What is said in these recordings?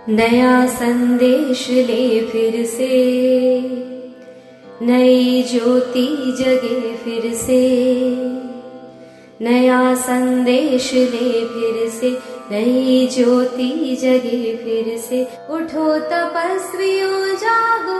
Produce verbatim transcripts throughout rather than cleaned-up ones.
नया संदेश ले फिर से, नई ज्योति जगे फिर से। नया संदेश ले फिर से, नई ज्योति जगे फिर से। उठो तपस्वियों जागो,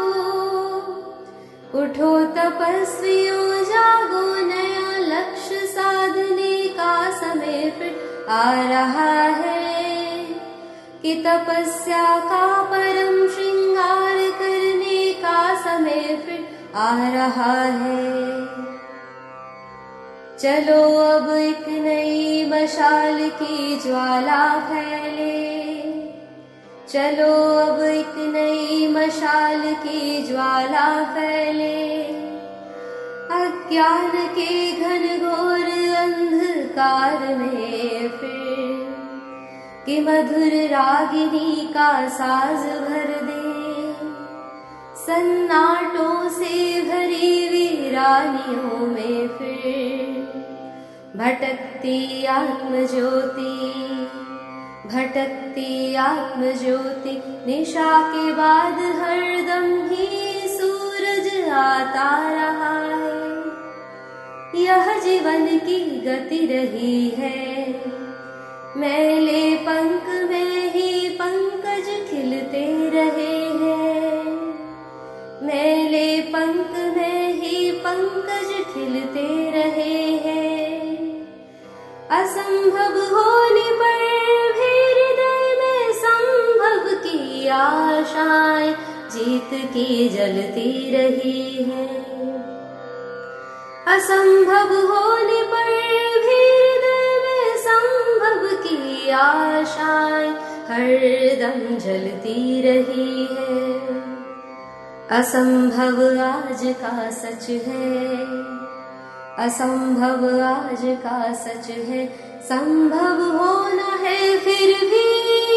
उठो तपस्वियों जागो। नया लक्ष्य साधने का समय फिर आ रहा है, कि तपस्या का परम श्रृंगार करने का समय फिर आ रहा है। चलो अब एक नई मशाल की ज्वाला फैले, चलो अब एक नई मशाल की ज्वाला फैले। अज्ञान के घनघोर अंधकार में फिर, कि मधुर रागिनी का साज भर दे। सन्नाटों से भरी वीरानियों में फिर भटकती आत्म ज्योति, भटकती आत्म ज्योति। निशा के बाद हरदम ही सूरज आता रहा है। यह जीवन की गति रही है, मैले पंख में ही पंकज खिलते रहे हैं। मैले पंख में ही पंकज खिलते रहे हैं। असंभव होने पर भी हृदय में संभव की आशाएं जीत की जलती रही है। असंभव होने पर भी हृदय में संभव की आशाएं हरदम जलती रही है। असंभव आज का सच है, असंभव आज का सच है। संभव होना है फिर भी,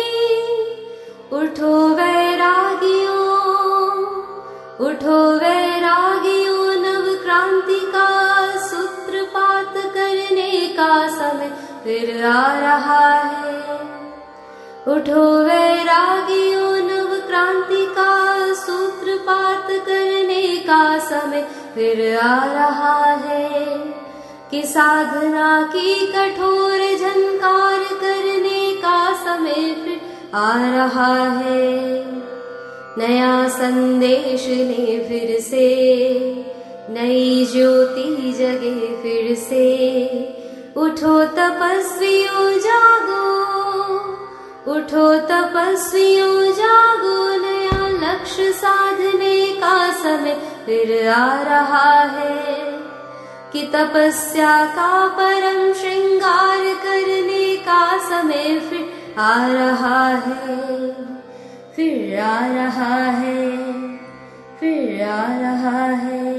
उठो वैरागियों, उठो वैरागियों। नव क्रांति का सूत्रपात करने का समय फिर आ रहा है। उठो वैरागियों, नव क्रांति का सूत्रपात करने का समय फिर आ रहा है। कि साधना की कठोर झंकार करने का समय फिर आ रहा है। नया संदेश ले फिर से, नई ज्योति जगे फिर से। उठो तपस्वियों जागो, उठो तपस्वियों जागो। नया लक्ष्य साधने का समय फिर आ रहा है, कि तपस्या का परम श्रृंगार करने का समय फिर आ रहा है, फिर आ रहा है, फिर आ रहा है।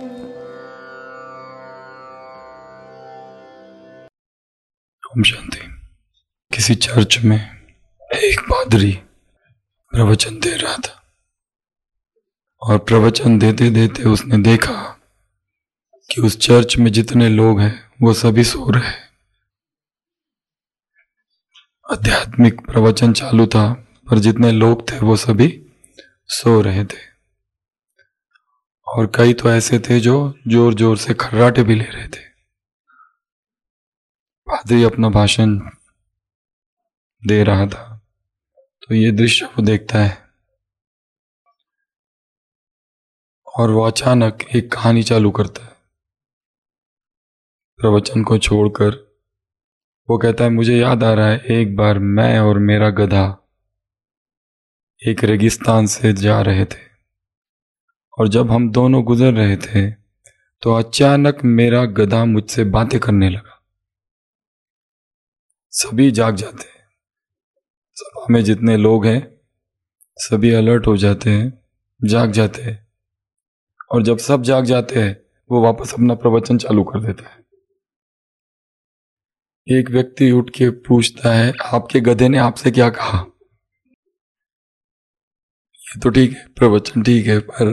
ओम शांति। किसी चर्च में एक पादरी प्रवचन दे रहा था, और प्रवचन देते देते उसने देखा कि उस चर्च में जितने लोग हैं वो सभी सो रहे हैं। आध्यात्मिक प्रवचन चालू था, पर जितने लोग थे वो सभी सो रहे थे। और कई तो ऐसे थे जो जोर जोर से खर्राटे भी ले रहे थे। पादरी अपना भाषण दे रहा था, तो ये दृश्य वो देखता है, और वो अचानक एक कहानी चालू करता है। प्रवचन को छोड़कर वो कहता है, मुझे याद आ रहा है, एक बार मैं और मेरा गधा एक रेगिस्तान से जा रहे थे, और जब हम दोनों गुजर रहे थे तो अचानक मेरा गधा मुझसे बातें करने लगा। सभी जाग जाते हैं, सभा में जितने लोग हैं सभी अलर्ट हो जाते हैं, जाग जाते हैं, और जब सब जाग जाते हैं वो वापस अपना प्रवचन चालू कर देता है। एक व्यक्ति उठ के पूछता है, आपके गधे ने आपसे क्या कहा? ये तो ठीक है, प्रवचन ठीक है, पर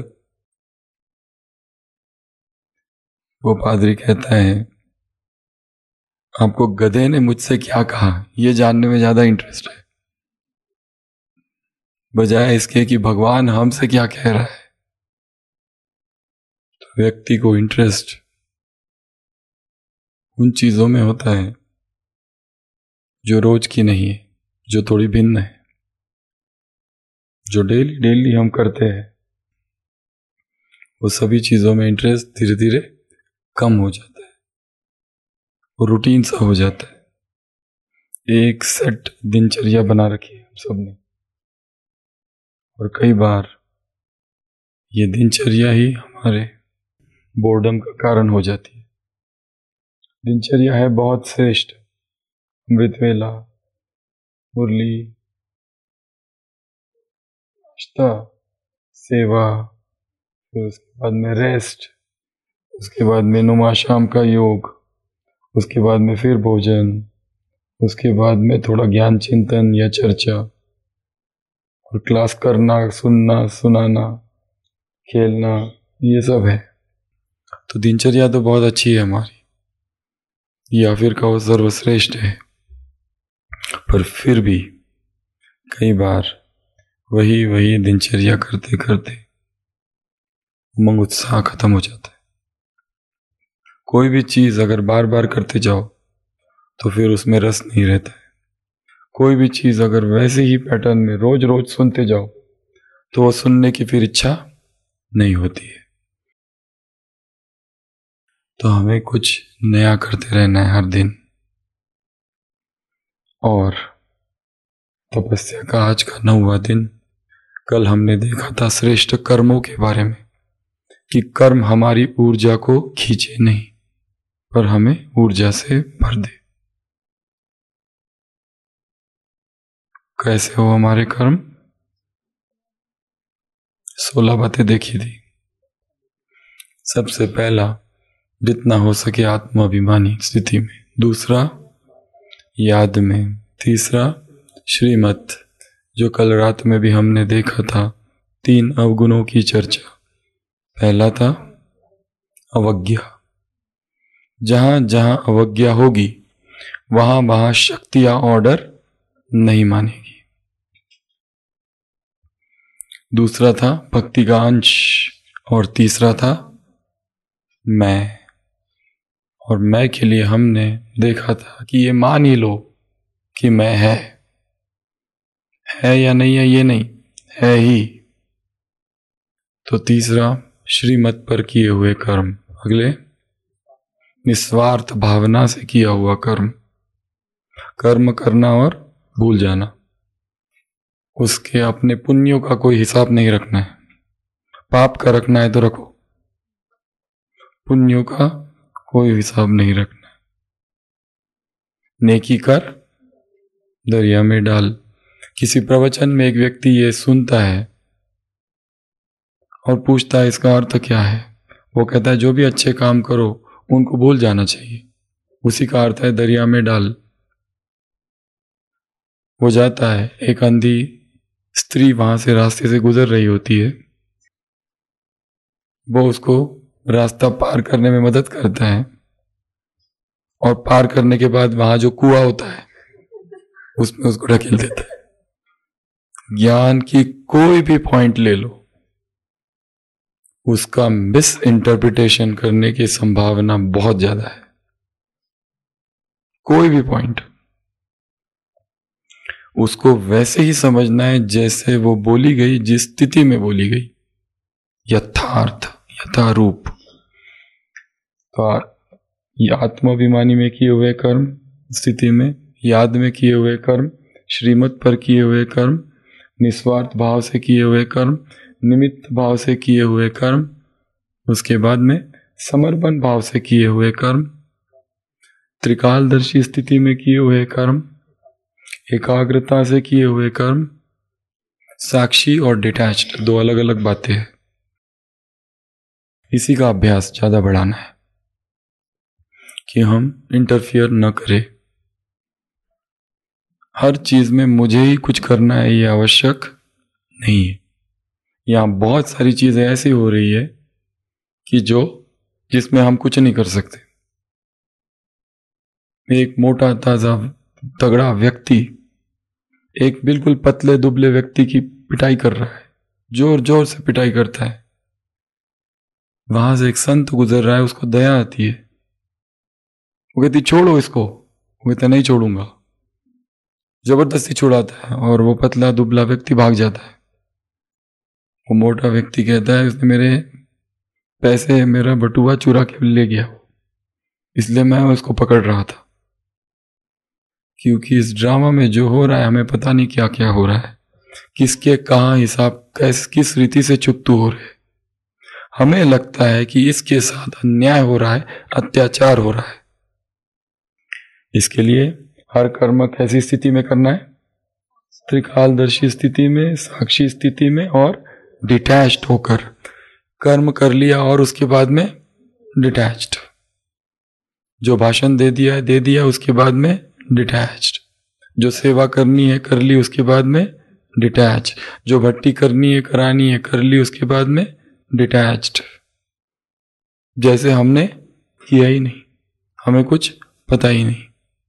वो पादरी कहता है, आपको गधे ने मुझसे क्या कहा ये जानने में ज्यादा इंटरेस्ट है। बजाय इसके कि भगवान हमसे क्या कह रहा है। तो व्यक्ति को इंटरेस्ट उन चीजों में होता है जो रोज की नहीं है, जो थोड़ी भिन्न है, जो डेली डेली हम करते हैं। वो सभी चीजों में इंटरेस्ट धीरे धीरे कम हो जाता है, वो रूटीन सा हो जाता है। एक सेट दिनचर्या बना रखी है हम सबने, और कई बार ये दिनचर्या ही हमारे बोर्डम का कारण हो जाती है। दिनचर्या है बहुत श्रेष्ठ, अमृतवेला, मुरली, निष्ठा, सेवा, फिर उसके बाद में रेस्ट, उसके बाद में नुमा शाम का योग, उसके बाद में फिर भोजन, उसके बाद में थोड़ा ज्ञान चिंतन या चर्चा, और क्लास करना, सुनना, सुनाना, खेलना, ये सब है। तो दिनचर्या तो बहुत अच्छी है हमारी, या फिर कहो सर्वश्रेष्ठ है, पर फिर भी कई बार वही वही दिनचर्या करते करते उमंग उत्साह खत्म हो जाता है। कोई भी चीज अगर बार बार करते जाओ तो फिर उसमें रस नहीं रहता है। कोई भी चीज अगर वैसे ही पैटर्न में रोज रोज सुनते जाओ तो वो सुनने की फिर इच्छा नहीं होती है। तो हमें कुछ नया करते रहना है हर दिन। और तपस्या का आज का नौवां दिन, कल हमने देखा था श्रेष्ठ कर्मों के बारे में, कि कर्म हमारी ऊर्जा को खींचे नहीं पर हमें ऊर्जा से भर दे। कैसे हो हमारे कर्म? सोलह बातें देखी थी। सबसे पहला, जितना हो सके आत्माभिमानी स्थिति में। दूसरा, याद में। तीसरा, श्रीमत, जो कल रात में भी हमने देखा था, तीन अवगुणों की चर्चा। पहला था अवज्ञा। जहां जहां अवज्ञा होगी वहां वहां शक्तियां ऑर्डर नहीं मानेगी। दूसरा था भक्ति का अंश, और तीसरा था मैं। और मैं के लिए हमने देखा था कि ये मान ही लो कि मैं है है या नहीं है, ये नहीं है ही। तो तीसरा, श्रीमत पर किए हुए कर्म। अगले, निस्वार्थ भावना से किया हुआ कर्म। कर्म करना और भूल जाना, उसके अपने पुण्यों का कोई हिसाब नहीं रखना है। पाप का रखना है तो रखो, पुण्यों का कोई हिसाब नहीं रखना है। नेकी कर, दरिया में डाल। किसी प्रवचन में एक व्यक्ति ये सुनता है और पूछता है इसका अर्थ क्या है। वो कहता है जो भी अच्छे काम करो उनको भूल जाना चाहिए, उसी का अर्थ है दरिया में डाल। वो जाता है, एक अंधी स्त्री वहां से रास्ते से गुजर रही होती है, वो उसको रास्ता पार करने में मदद करता है, और पार करने के बाद वहां जो कुआं होता है उसमें उसको ढकेल देता है। ज्ञान की कोई भी पॉइंट ले लो, उसका मिस इंटरप्रिटेशन करने की संभावना बहुत ज्यादा है। कोई भी पॉइंट उसको वैसे ही समझना है जैसे वो बोली गई, जिस स्थिति में बोली गई, यथार्थ, यथारूप। तो आत्माभिमानी में किए हुए कर्म स्थिति में, याद में किए हुए कर्म, श्रीमत पर किए हुए कर्म, निस्वार्थ भाव से किए हुए कर्म, निमित्त भाव से किए हुए कर्म, उसके बाद में समर्पण भाव से किए हुए कर्म, त्रिकालदर्शी स्थिति में किए हुए कर्म, एकाग्रता से किए हुए कर्म। साक्षी और डिटैच्ड दो अलग अलग बातें हैं। इसी का अभ्यास ज्यादा बढ़ाना है कि हम इंटरफियर न करें। हर चीज में मुझे ही कुछ करना है ये आवश्यक नहीं है। यहां बहुत सारी चीजें ऐसी हो रही है कि जो जिसमें हम कुछ नहीं कर सकते। एक मोटा ताजा तगड़ा व्यक्ति एक बिल्कुल पतले दुबले व्यक्ति की पिटाई कर रहा है, जोर जोर से पिटाई करता है। वहां से एक संत गुजर रहा है, उसको दया आती है, वो कहती छोड़ो इसको, वो कहता नहीं छोड़ूंगा, जबरदस्ती छुड़ाता है और वो पतला दुबला व्यक्ति भाग जाता है। वो मोटा व्यक्ति कहता है उसने मेरे पैसे, मेरा बटुआ चुरा के ले गया, इसलिए मैं उसको पकड़ रहा था। क्योंकि इस ड्रामा में जो हो रहा है हमें पता नहीं क्या क्या हो रहा है, किसके कहाँ हिसाब कैस किस रीति से चुकतू हो रहे। हमें लगता है कि इसके साथ अन्याय हो रहा है, अत्याचार हो रहा है। इसके लिए हर कर्म कैसी स्थिति में करना है? त्रिकालदर्शी स्थिति में, साक्षी स्थिति में और डिटैच्ड होकर। कर्म कर लिया और उसके बाद में डिटैच्ड, जो भाषण दे दिया है दे दिया, उसके बाद में डिटैच्ड, जो सेवा करनी है कर ली, उसके बाद में डिटैच, जो भट्टी करनी है करानी है कर ली, उसके बाद में डिटैच्ड, जैसे हमने किया ही नहीं, हमें कुछ पता ही नहीं।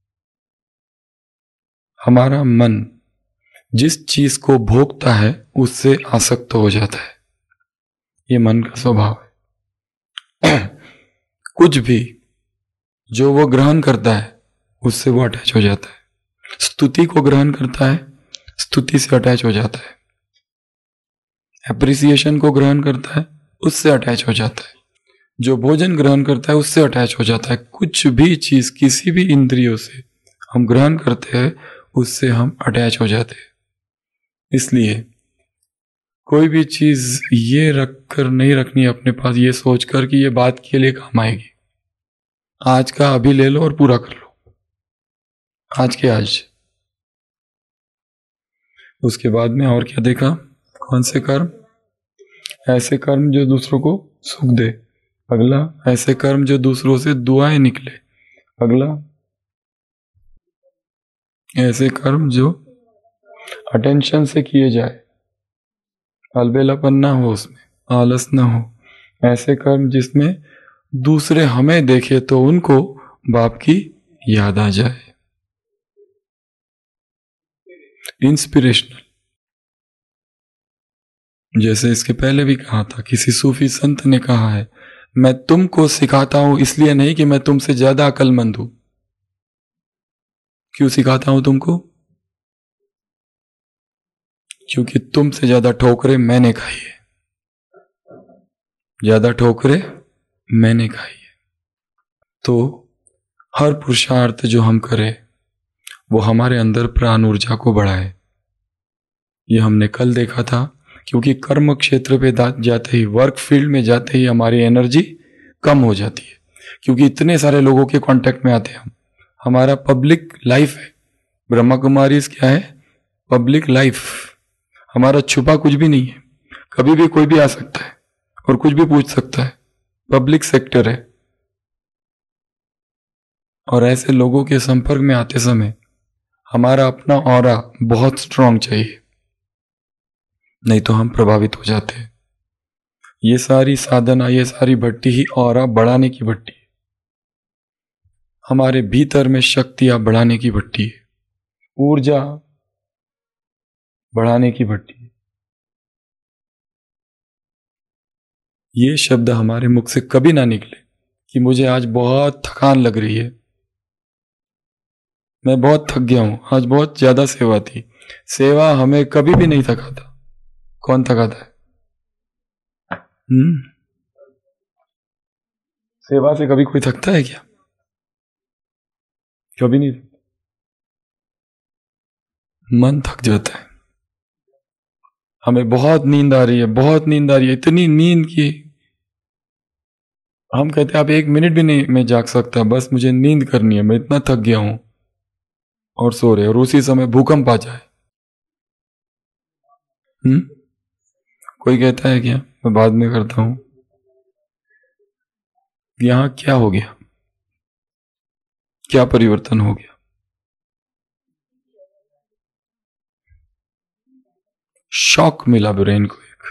हमारा मन जिस चीज को भोगता है उससे आसक्त हो जाता है, ये मन का स्वभाव है। कुछ भी जो वो ग्रहण करता है उससे वो अटैच हो जाता है। स्तुति को ग्रहण करता है, स्तुति से अटैच हो जाता है। एप्रिसिएशन को ग्रहण करता है, उससे अटैच हो जाता है। जो भोजन ग्रहण करता है उससे अटैच हो जाता है। कुछ भी चीज किसी भी इंद्रियों से हम ग्रहण करते हैं उससे हम अटैच हो जाते हैं। इसलिए कोई भी चीज ये रखकर नहीं रखनी अपने पास, ये सोचकर कि ये बात के लिए काम आएगी। आज का अभी ले लो और पूरा कर लो, आज के आज। उसके बाद में और क्या देखा? कौन से कर्म? ऐसे कर्म जो दूसरों को सुख दे। अगला, ऐसे कर्म जो दूसरों से दुआएं निकले। अगला, ऐसे कर्म जो अटेंशन से किए जाए, अलबेलापन ना हो उसमें, आलस ना हो। ऐसे कर्म जिसमें दूसरे हमें देखे तो उनको बाप की याद आ जाए। इंस्पिरेशनल, जैसे इसके पहले भी कहा था, किसी सूफी संत ने कहा है, मैं तुमको सिखाता हूं इसलिए नहीं कि मैं तुमसे ज्यादा अक्लमंद हूं। क्यों सिखाता हूं तुमको? क्योंकि तुमसे ज्यादा ठोकरें मैंने खाई है, ज्यादा ठोकरें मैंने खाई है। तो हर पुरुषार्थ जो हम करें वो हमारे अंदर प्राण ऊर्जा को बढ़ाए। ये हमने कल देखा था। क्योंकि कर्म क्षेत्र पे जाते ही, वर्क फील्ड में जाते ही हमारी एनर्जी कम हो जाती है, क्योंकि इतने सारे लोगों के कांटेक्ट में आते हैं हम। हमारा पब्लिक लाइफ है। ब्रह्मा कुमारी क्या है? Public life. हमारा छुपा कुछ भी नहीं है, कभी भी कोई भी आ सकता है और कुछ भी पूछ सकता है। पब्लिक सेक्टर है। और ऐसे लोगों के संपर्क में आते समय हमारा अपना ऑरा बहुत स्ट्रांग चाहिए, नहीं तो हम प्रभावित हो जाते हैं। ये सारी साधना, ये सारी भट्टी ही ऑरा बढ़ाने की भट्टी है। हमारे भीतर में शक्तियां बढ़ाने की भट्टी है, ऊर्जा बढ़ाने की भट्टी है। ये शब्द हमारे मुख से कभी ना निकले कि मुझे आज बहुत थकान लग रही है, मैं बहुत थक गया हूं, आज बहुत ज्यादा सेवा थी। सेवा हमें कभी भी नहीं थकाता। कौन थकाता है? हम्म सेवा से कभी कोई थकता है क्या? कभी नहीं। मन थक जाता है। हमें बहुत नींद आ रही है, बहुत नींद आ रही है, इतनी नींद की हम कहते हैं आप एक मिनट भी नहीं मैं जाग सकता, बस मुझे नींद करनी है, मैं इतना थक गया हूं, और सो रहे। और उसी समय भूकंप आ जाए। हम्म कोई कहता है क्या मैं बाद में करता हूं? यहां क्या हो गया? क्या परिवर्तन हो गया? शॉक मिला ब्रेन को, एक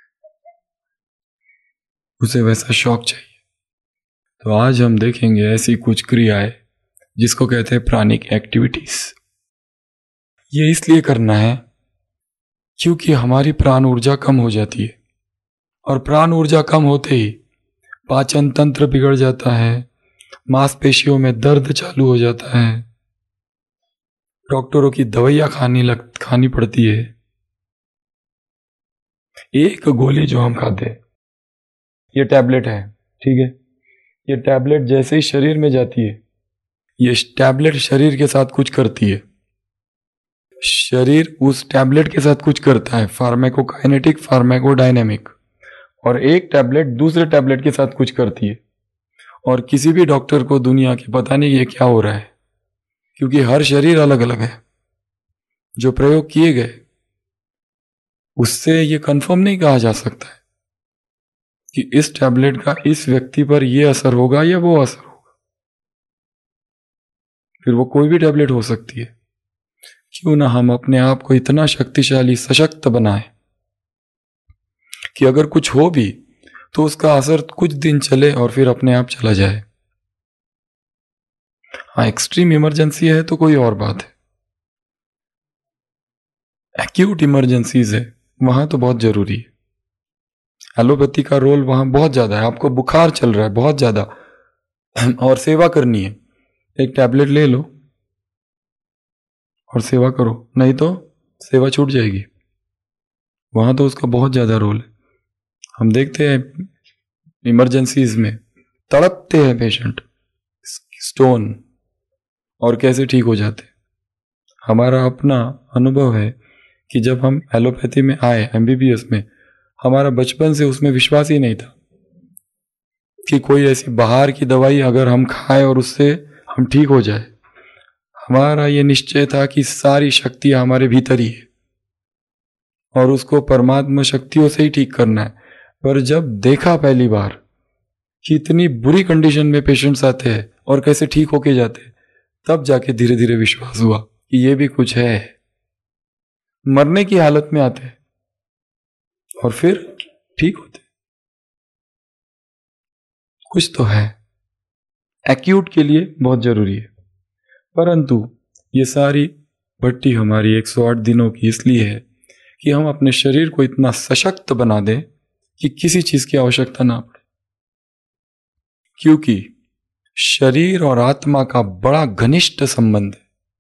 उसे वैसा शॉक चाहिए। तो आज हम देखेंगे ऐसी कुछ क्रियाएं जिसको कहते हैं प्राणिक एक्टिविटीज। ये इसलिए करना है क्योंकि हमारी प्राण ऊर्जा कम हो जाती है, और प्राण ऊर्जा कम होते ही पाचन तंत्र बिगड़ जाता है, मांसपेशियों में दर्द चालू हो जाता है, डॉक्टरों की दवाइयां खानी लग खानी पड़ती है। एक गोली जो हम खाते हैं, ये टैबलेट है, ठीक है, ये टैबलेट जैसे ही शरीर में जाती है, ये टैबलेट शरीर के साथ कुछ करती है, शरीर उस टैबलेट के साथ कुछ करता है, फार्माकोकाइनेटिक, फार्माकोडायनेमिक, और एक टैबलेट दूसरे टैबलेट के साथ कुछ करती है। और किसी भी डॉक्टर को दुनिया की पता नहीं ये क्या हो रहा है, क्योंकि हर शरीर अलग अलग है। जो प्रयोग किए गए उससे ये कंफर्म नहीं कहा जा सकता है कि इस टैबलेट का इस व्यक्ति पर ये असर होगा या वो असर होगा। फिर वो कोई भी टैबलेट हो सकती है। क्यों ना हम अपने आप को इतना शक्तिशाली, सशक्त बनाएं कि अगर कुछ हो भी तो उसका असर कुछ दिन चले और फिर अपने आप चला जाए। हाँ, एक्सट्रीम इमरजेंसी है तो कोई और बात है। एक्यूट इमरजेंसीज है, वहां तो बहुत जरूरी है। एलोपैथी का रोल वहां बहुत ज्यादा है। आपको बुखार चल रहा है बहुत ज्यादा और सेवा करनी है, एक टैबलेट ले लो और सेवा करो, नहीं तो सेवा छूट जाएगी। वहां तो उसका बहुत ज्यादा रोल है। हम देखते हैं इमरजेंसीज में तड़पते हैं पेशेंट, स्टोन, और कैसे ठीक हो जाते। हमारा अपना अनुभव है कि जब हम एलोपैथी में आए, एमबीबीएस में, हमारा बचपन से उसमें विश्वास ही नहीं था कि कोई ऐसी बाहर की दवाई अगर हम खाएं और उससे हम ठीक हो जाए। हमारा ये निश्चय था कि सारी शक्तियां हमारे भीतर ही है और उसको परमात्मा शक्तियों से ही ठीक करना है। पर जब देखा पहली बार कि इतनी बुरी कंडीशन में पेशेंट्स आते हैं और कैसे ठीक होके जाते हैं, तब जाके धीरे धीरे विश्वास हुआ कि ये भी कुछ है। मरने की हालत में आते हैं और फिर ठीक होते, कुछ तो है। एक्यूट के लिए बहुत जरूरी है। परंतु ये सारी भट्टी हमारी एक सौ आठ दिनों की इसलिए है कि हम अपने शरीर को इतना सशक्त बना दें कि किसी चीज की आवश्यकता ना पड़े। क्योंकि शरीर और आत्मा का बड़ा घनिष्ठ संबंध है।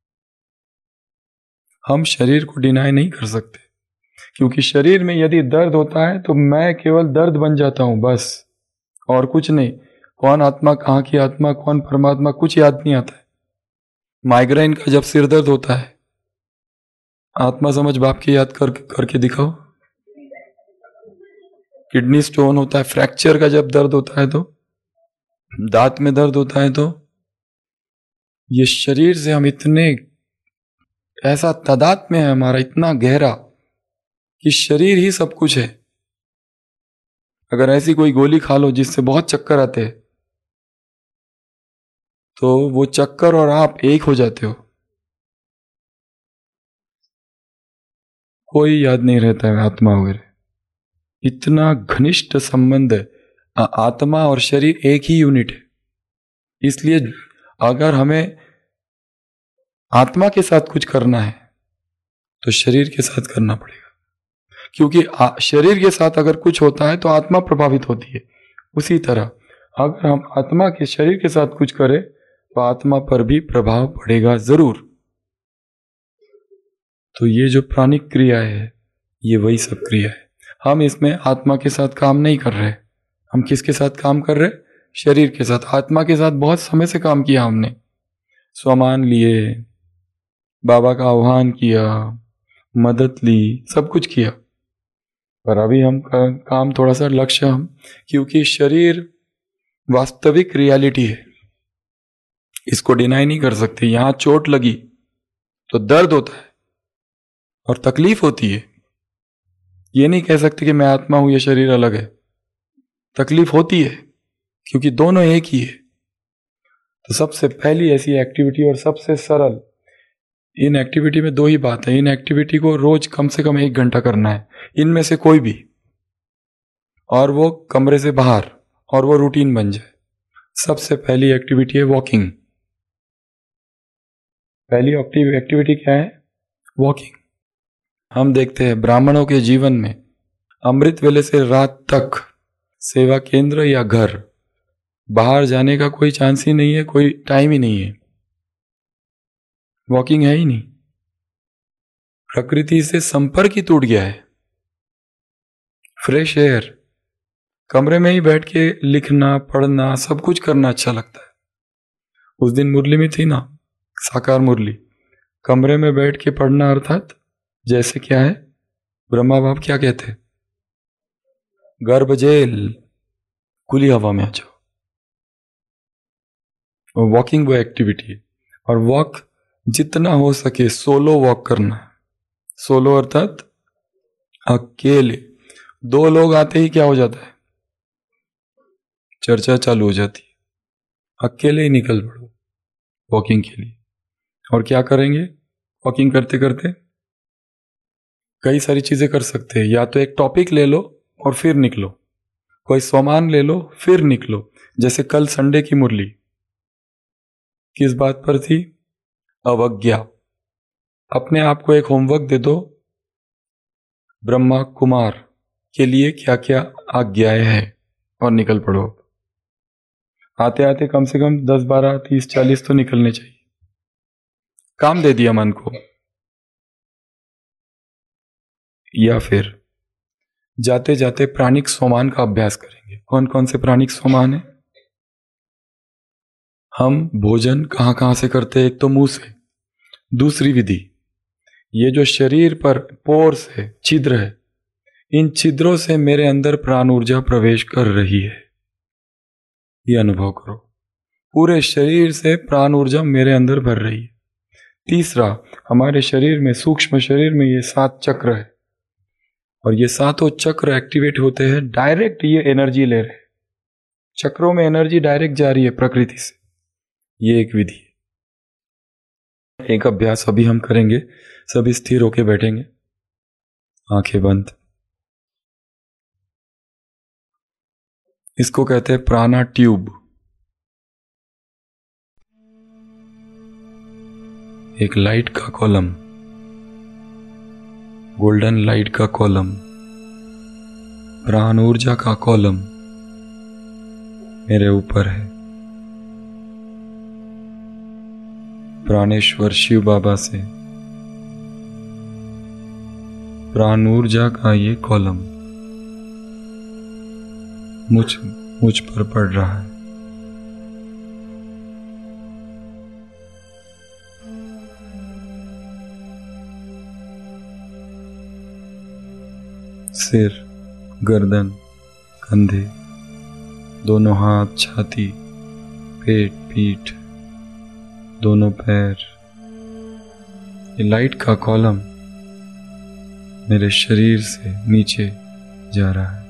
हम शरीर को डिनाई नहीं कर सकते, क्योंकि शरीर में यदि दर्द होता है तो मैं केवल दर्द बन जाता हूं, बस, और कुछ नहीं। कौन आत्मा, कहाँ की आत्मा, कौन परमात्मा, कुछ याद नहीं आता है। माइग्रेन का जब सिर दर्द होता है, आत्मा समझ बाप की याद कर करके दिखाओ। किडनी स्टोन होता है, फ्रैक्चर का जब दर्द होता है, तो दांत में दर्द होता है, तो ये शरीर से हम इतने ऐसा तादाद में है हमारा, इतना गहरा, कि शरीर ही सब कुछ है। अगर ऐसी कोई गोली खा लो जिससे बहुत चक्कर आते हैं, तो वो चक्कर और आप एक हो जाते हो, कोई याद नहीं रहता है आत्मा वगैरह। इतना घनिष्ठ संबंध है, आत्मा और शरीर एक ही यूनिट है। इसलिए अगर हमें आत्मा के साथ कुछ करना है तो शरीर के साथ करना पड़ेगा, क्योंकि शरीर के साथ अगर कुछ होता है तो आत्मा प्रभावित होती है। उसी तरह अगर हम आत्मा के शरीर के साथ कुछ करें तो आत्मा पर भी प्रभाव पड़ेगा जरूर। तो ये जो प्राणिक क्रिया है, ये वही सब क्रिया है। हम इसमें आत्मा के साथ काम नहीं कर रहे। हम किसके साथ काम कर रहे? शरीर के साथ। आत्मा के साथ बहुत समय से काम किया हमने, स्वमान लिए, बाबा का आह्वान किया, मदद ली, सब कुछ किया। पर अभी हम काम थोड़ा सा लक्ष्य हम, क्योंकि शरीर वास्तविक रियलिटी है, इसको डिनाई नहीं कर सकते। यहां चोट लगी तो दर्द होता है और तकलीफ होती है। ये नहीं कह सकते कि मैं आत्मा हूं, ये शरीर अलग है। तकलीफ होती है क्योंकि दोनों एक ही है। तो सबसे पहली ऐसी एक्टिविटी और सबसे सरल, इन एक्टिविटी में दो ही बात है। इन एक्टिविटी को रोज कम से कम एक घंटा करना है, इनमें से कोई भी, और वो कमरे से बाहर, और वो रूटीन बन जाए। सबसे पहली एक्टिविटी है वॉकिंग। पहली एक्टिविटी क्या है? वॉकिंग। हम देखते हैं ब्राह्मणों के जीवन में अमृत वेले से रात तक सेवा केंद्र या घर, बाहर जाने का कोई चांस ही नहीं है, कोई टाइम ही नहीं है, वॉकिंग है ही नहीं। प्रकृति से संपर्क ही टूट गया है। फ्रेश एयर, कमरे में ही बैठ के लिखना पढ़ना सब कुछ करना अच्छा लगता है। उस दिन मुरली में थी ना, साकार मुरली, कमरे में बैठ के पढ़ना, अर्थात जैसे क्या है, ब्रह्मा बाप क्या कहते, गर्भ जेल, खुली हवा में आ जाओ। वॉकिंग वो एक्टिविटी है, और वॉक जितना हो सके सोलो वॉक करना है। सोलो अर्थात अकेले। दो लोग आते ही क्या हो जाता है, चर्चा चालू हो जाती है। अकेले ही निकल पड़ो वॉकिंग के लिए। और क्या करेंगे वॉकिंग करते करते? कई सारी चीजें कर सकते हैं। या तो एक टॉपिक ले लो और फिर निकलो, कोई सामान ले लो फिर निकलो। जैसे कल संडे की मुरली किस बात पर थी? अवज्ञा। अपने आप को एक होमवर्क दे दो, ब्रह्मा कुमार के लिए क्या क्या आज्ञाएं हैं, और निकल पड़ो। आते आते कम से कम दस बारह तीस चालीस तो निकलने चाहिए। काम दे दिया मन को। या फिर जाते जाते प्राणिक सोमान का अभ्यास करेंगे। कौन कौन से प्राणिक सोमान है? हम भोजन कहां कहां से करते हैं? एक तो मुंह से। दूसरी विधि, ये जो शरीर पर पोर्स है, छिद्र है, इन छिद्रों से मेरे अंदर प्राण ऊर्जा प्रवेश कर रही है, ये अनुभव करो। पूरे शरीर से प्राण ऊर्जा मेरे अंदर भर रही है। तीसरा, हमारे शरीर में, सूक्ष्म शरीर में ये सात चक्र है, और ये सातों चक्र एक्टिवेट होते हैं, डायरेक्ट ये एनर्जी ले रहे हैं। चक्रों में एनर्जी डायरेक्ट जा रही है प्रकृति से। ये एक विधि है। एक अभ्यास अभी हम करेंगे। सभी स्थिर होके बैठेंगे, आंखें बंद। इसको कहते हैं प्राणा ट्यूब। एक लाइट का कॉलम, गोल्डन लाइट का कॉलम, प्राण ऊर्जा का कॉलम मेरे ऊपर है। प्राणेश्वर शिव बाबा से प्राण ऊर्जा का ये कॉलम मुझ मुझ पर पड़ रहा है। सिर, गर्दन, कंधे, दोनों हाथ, छाती, पेट, पीठ, दोनों पैर। ये लाइट का कॉलम मेरे शरीर से नीचे जा रहा है।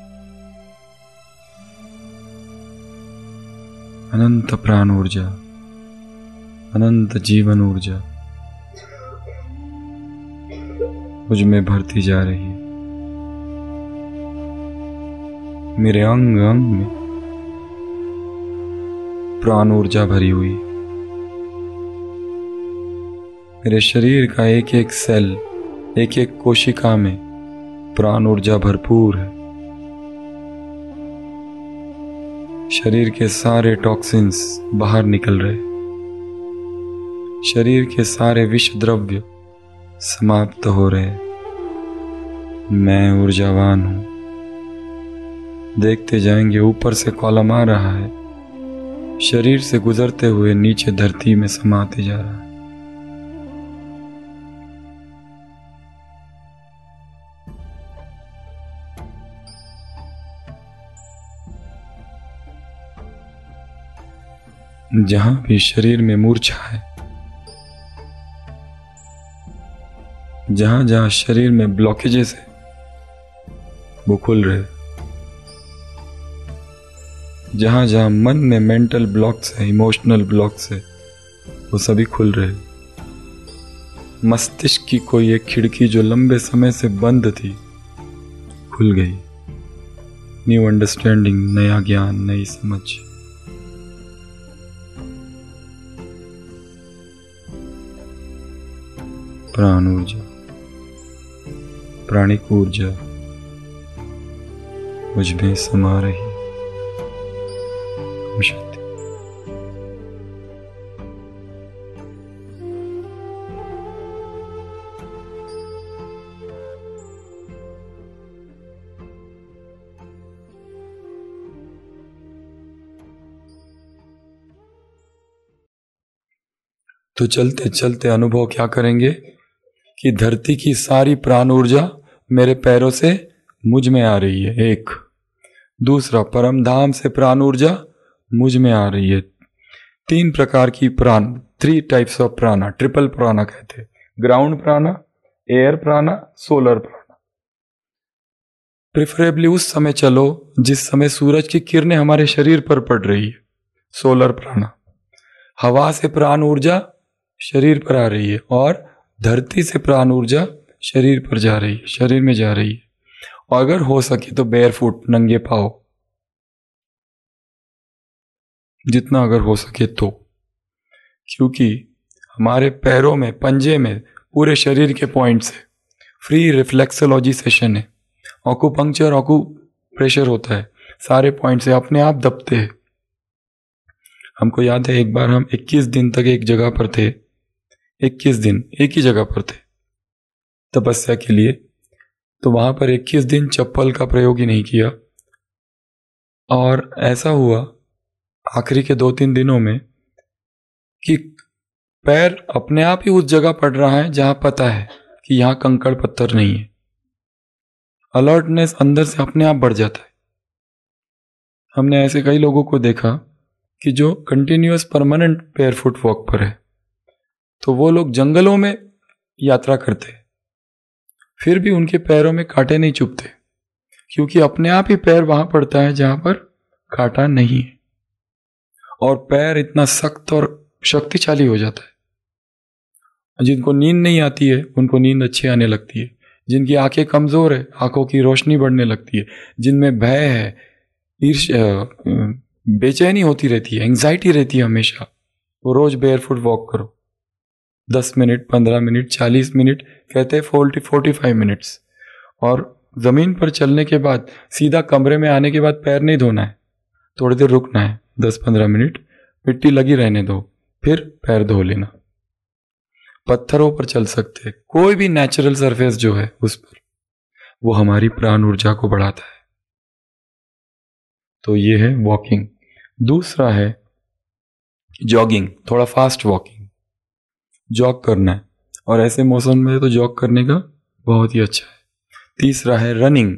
अनंत प्राण ऊर्जा, अनंत जीवन ऊर्जा मुझ में भरती जा रही है। मेरे अंग अंग में प्राण ऊर्जा भरी हुई। मेरे शरीर का एक एक सेल, एक एक कोशिका में प्राण ऊर्जा भरपूर है। शरीर के सारे टॉक्सिन्स बाहर निकल रहे, शरीर के सारे विष द्रव्य समाप्त हो रहे। मैं ऊर्जावान हूं। देखते जाएंगे, ऊपर से कॉलम आ रहा है, शरीर से गुजरते हुए नीचे धरती में समाते जा रहा है। जहां भी शरीर में मूर्छा है, जहां जहां शरीर में ब्लॉकेजेस है, वो खुल रहे। जहां जहां मन में मेंटल ब्लॉक्स है, इमोशनल ब्लॉक्स है, वो सभी खुल रहे। मस्तिष्क की कोई एक खिड़की जो लंबे समय से बंद थी, खुल गई। न्यू अंडरस्टैंडिंग, नया ज्ञान, नई समझ। प्राण ऊर्जा प्राणिक ऊर्जा मुझ में समा रही। ओम शांति। तो चलते चलते अनुभव क्या करेंगे कि धरती की सारी प्राण ऊर्जा मेरे पैरों से मुझ में आ रही है। एक दूसरा, परम धाम से प्राण ऊर्जा मुझ में आ रही है। तीन प्रकार की प्राण, three types of prana, triple prana कहते हैं। ग्राउंड प्राणा, एयर प्राणा, सोलर प्राणा। प्रिफरेबली उस समय चलो जिस समय सूरज की किरणें हमारे शरीर पर पड़ रही है, सोलर प्राणा। हवा से प्राण ऊर्जा शरीर पर आ रही है और धरती से प्राण ऊर्जा शरीर पर जा रही है, शरीर में जा रही है। और अगर हो सके तो बेयर फुट, नंगे पांव, जितना अगर हो सके तो, क्योंकि हमारे पैरों में, पंजे में, पूरे शरीर के पॉइंट से फ्री रिफ्लेक्सोलॉजी सेशन है। ऑकुपंक्चर, ऑकु प्रेशर होता है, सारे पॉइंट से अपने आप दबते हैं। हमको याद है एक बार हम इक्कीस दिन तक एक जगह पर थे, इक्कीस दिन एक ही जगह पर थे तपस्या के लिए। तो वहां पर इक्कीस दिन चप्पल का प्रयोग ही नहीं किया। और ऐसा हुआ आखिरी के दो तीन दिनों में कि पैर अपने आप ही उस जगह पड़ रहा है जहां पता है कि यहां कंकड़ पत्थर नहीं है। अलर्टनेस अंदर से अपने आप बढ़ जाता है। हमने ऐसे कई लोगों को देखा कि जो कंटिन्यूअस परमानेंट बेयरफुट वॉक पर है, तो वो लोग जंगलों में यात्रा करते फिर भी उनके पैरों में कांटे नहीं चुभते, क्योंकि अपने आप ही पैर वहां पड़ता है जहां पर कांटा नहीं है। और पैर इतना सख्त और शक्तिशाली हो जाता है। जिनको नींद नहीं आती है उनको नींद अच्छी आने लगती है। जिनकी आंखें कमजोर है, आंखों की रोशनी बढ़ने लगती है। जिनमें भय है, ईर्ष्या, बेचैनी होती रहती है, एंग्जाइटी रहती है हमेशा, वो रोज बेयरफुट वॉक करो। दस मिनट, पंद्रह मिनट, चालीस मिनट, कहते हैं फोर्टी फोर्टी फाइव मिनट्स। और जमीन पर चलने के बाद सीधा कमरे में आने के बाद पैर नहीं धोना है, थोड़ी देर रुकना है, दस पंद्रह मिनट, मिट्टी लगी रहने दो, फिर पैर धो लेना। पत्थरों पर चल सकते हैं, कोई भी नेचुरल सरफेस जो है उस पर, वो हमारी प्राण ऊर्जा को बढ़ाता है। तो ये है वॉकिंग। दूसरा है जॉगिंग, थोड़ा फास्ट वॉकिंग, जॉग करना है। और ऐसे मौसम में तो जॉग करने का बहुत ही अच्छा है। तीसरा है रनिंग।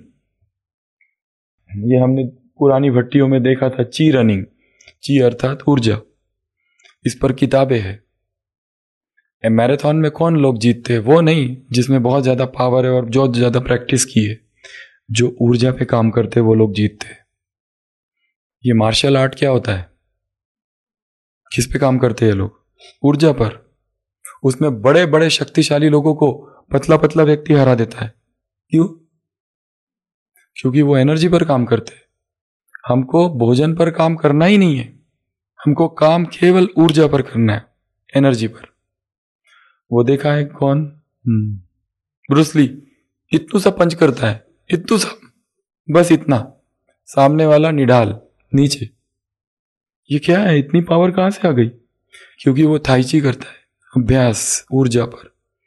ये हमने पुरानी भट्टियों में देखा था, ची रनिंग, ची अर्थात ऊर्जा। इस पर किताबें हैं। मैराथन में कौन लोग जीतते हैं? वो नहीं जिसमें बहुत ज्यादा पावर है और जो ज्यादा प्रैक्टिस की है, जो ऊर्जा पे काम करते हैं वो लोग जीतते हैं। ये मार्शल आर्ट क्या होता है? किस पे काम करते हैं लोग? ऊर्जा पर। उसमें बड़े बड़े शक्तिशाली लोगों को पतला पतला व्यक्ति हरा देता है। क्यों? क्योंकि वो एनर्जी पर काम करते हैं। हमको भोजन पर काम करना ही नहीं है, हमको काम केवल ऊर्जा पर करना है, एनर्जी पर। वो देखा है कौन? ब्रूस ली इतनू सा पंच करता है, इतनू सा, बस इतना, सामने वाला निढाल नीचे। ये क्या है? इतनी पावर कहां से आ गई? क्योंकि वो थाई ची करता है, अभ्यास ऊर्जा पर।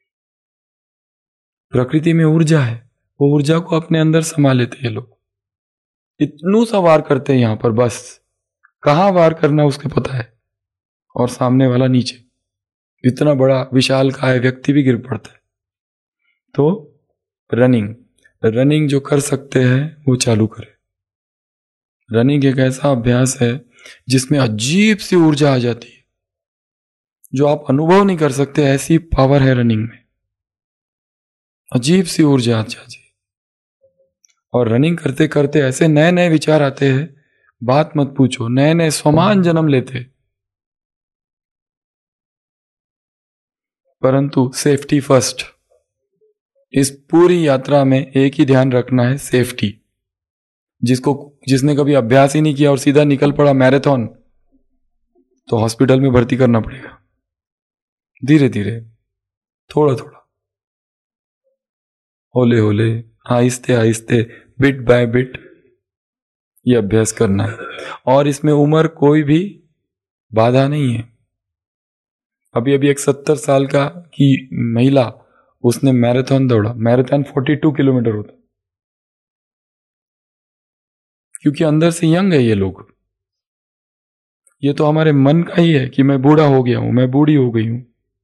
प्रकृति में ऊर्जा है, वो ऊर्जा को अपने अंदर समा लेते हैं लोग। इतनू सा वार करते हैं यहां पर, बस कहां वार करना उसके पता है, और सामने वाला नीचे। इतना बड़ा विशाल काय व्यक्ति भी गिर पड़ता है। तो रनिंग, रनिंग जो कर सकते हैं वो चालू करें। रनिंग एक ऐसा अभ्यास है जिसमें अजीब सी ऊर्जा आ जाती है, जो आप अनुभव नहीं कर सकते, ऐसी पावर है रनिंग में। अजीब सी ऊर्जा आ जाती है। और रनिंग करते करते ऐसे नए नए विचार आते हैं, बात मत पूछो, नए नए स्वमान जन्म लेते। परंतु सेफ्टी फर्स्ट। इस पूरी यात्रा में एक ही ध्यान रखना है, सेफ्टी। जिसको जिसने कभी अभ्यास ही नहीं किया और सीधा निकल पड़ा मैराथन, तो हॉस्पिटल में भर्ती करना पड़ेगा। धीरे धीरे, थोड़ा थोड़ा। होले होले, आहिस्ते आहिस्ते, बिट बाय बिट ये अभ्यास करना है। और इसमें उम्र कोई भी बाधा नहीं है। अभी अभी एक सत्तर साल का की महिला, उसने मैराथन दौड़ा। मैराथन बयालीस किलोमीटर होता, क्योंकि अंदर से यंग है ये लोग। ये तो हमारे मन का ही है कि मैं बूढ़ा हो गया हूं, मैं बूढ़ी हो गई हूं,